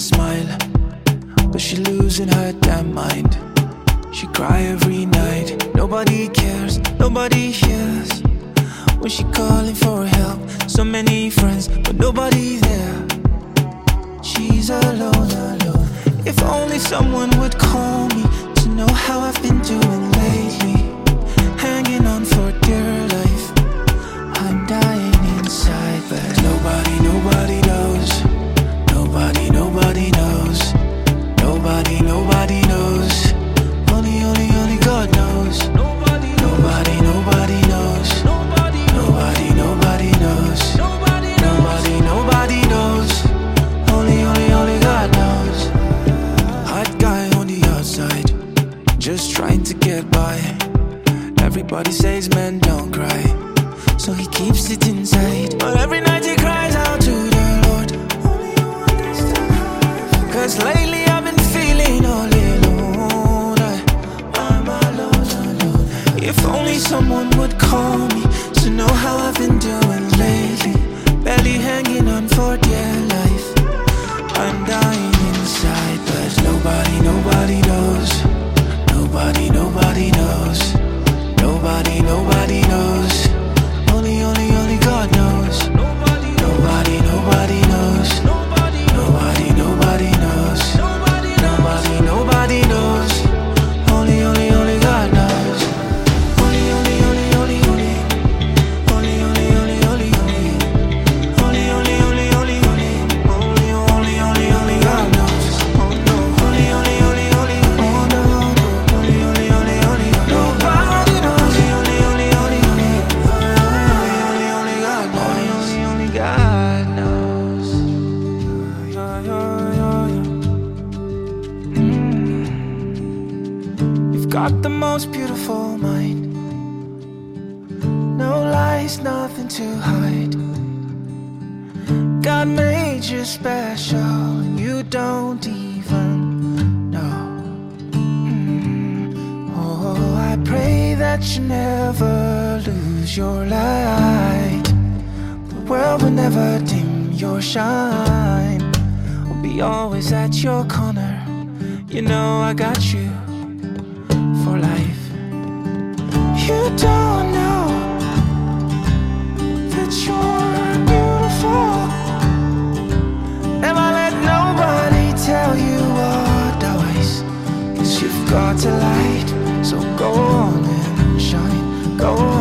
smile, but she losing her damn mind. She cry every night. Nobody cares, nobody hears when she calling for help. So many friends, but nobody there. She's alone, alone. If only someone would call me to know how I've been doing lately. Hanging on for dear life. I'm dying inside, but nobody knows. Nobody knows. Nobody knows. Only God knows. Nobody knows. Nobody knows. Nobody knows. Only God knows. Hot guy on the outside, just trying to get by. Everybody says men don't cry, so he keeps it inside. But every night he cries out to the Lord. Cause lately I've been feeling all alone. I'm alone. If only someone would call me to know how I've been doing lately. Barely hanging on for dear life. I'm dying inside, but nobody knows. Nobody knows. Nobody knows. Only God knows. Nobody knows. Nobody knows. Nobody knows. Only God knows. Got the most beautiful mind. No lies, nothing to hide. God made you special, and you don't even know. Oh, I pray that you never lose your light. The world will never dim your shine. I'll be always at your corner. You know I got you for life. You don't know that you're beautiful. Never let nobody tell you otherwise. Cause you've got a light, so go on and shine. Go